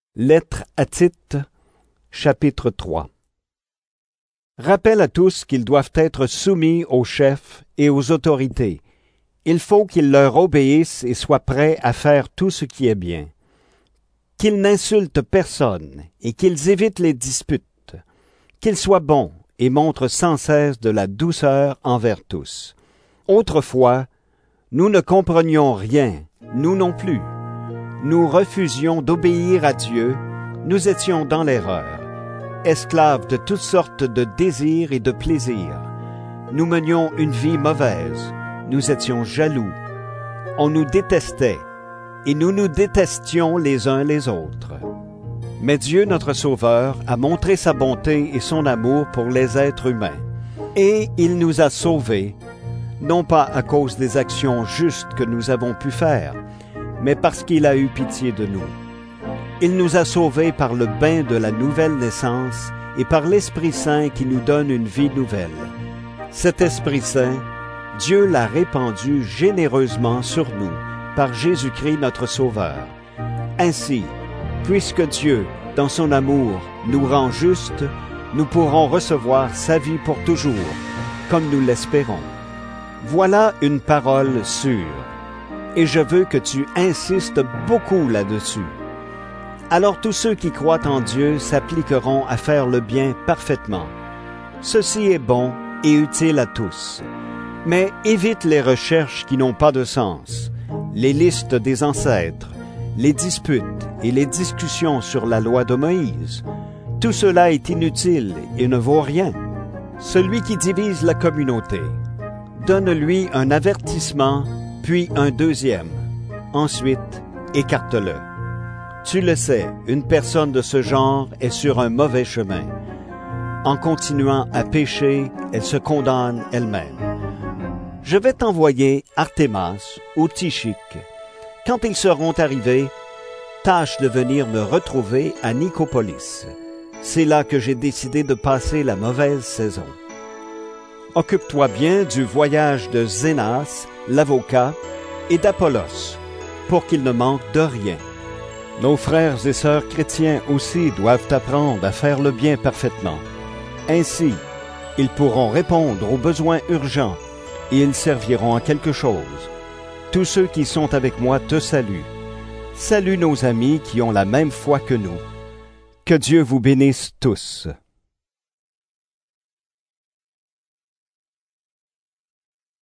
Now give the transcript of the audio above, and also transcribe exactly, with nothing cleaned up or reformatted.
Lettre à Tite, chapitre trois. Rappelle à tous qu'ils doivent être soumis aux chefs et aux autorités. Il faut qu'ils leur obéissent et soient prêts à faire tout ce qui est bien. Qu'ils n'insultent personne et qu'ils évitent les disputes. Qu'ils soient bons et montrent sans cesse de la douceur envers tous. Autrefois, nous ne comprenions rien, nous non plus. Nous refusions d'obéir à Dieu, nous étions dans l'erreur, esclaves de toutes sortes de désirs et de plaisirs. Nous menions une vie mauvaise, nous étions jaloux, on nous détestait, et nous nous détestions les uns les autres. Mais Dieu notre Sauveur a montré sa bonté et son amour pour les êtres humains, et il nous a sauvés, non pas à cause des actions justes que nous avons pu faire, mais parce qu'il a eu pitié de nous. Il nous a sauvés par le bain de la nouvelle naissance et par l'Esprit Saint qui nous donne une vie nouvelle. Cet Esprit Saint, Dieu l'a répandu généreusement sur nous par Jésus-Christ notre Sauveur. Ainsi, puisque Dieu, dans son amour, nous rend justes, nous pourrons recevoir sa vie pour toujours, comme nous l'espérons. Voilà une parole sûre. Et je veux que tu insistes beaucoup là-dessus. Alors tous ceux qui croient en Dieu s'appliqueront à faire le bien parfaitement. Ceci est bon et utile à tous. Mais évite les recherches qui n'ont pas de sens, les listes des ancêtres, les disputes et les discussions sur la loi de Moïse. Tout cela est inutile et ne vaut rien. Celui qui divise la communauté, donne-lui un avertissement, puis un deuxième. Ensuite, écarte-le. Tu le sais, une personne de ce genre est sur un mauvais chemin. En continuant à pécher, elle se condamne elle-même. Je vais t'envoyer Artémas ou Tychique. Quand ils seront arrivés, tâche de venir me retrouver à Nicopolis. C'est là que j'ai décidé de passer la mauvaise saison. Occupe-toi bien du voyage de Zénas, l'avocat, et d'Apollos, pour qu'il ne manque de rien. Nos frères et sœurs chrétiens aussi doivent apprendre à faire le bien parfaitement. Ainsi, ils pourront répondre aux besoins urgents et ils serviront à quelque chose. Tous ceux qui sont avec moi te saluent. Salue nos amis qui ont la même foi que nous. Que Dieu vous bénisse tous.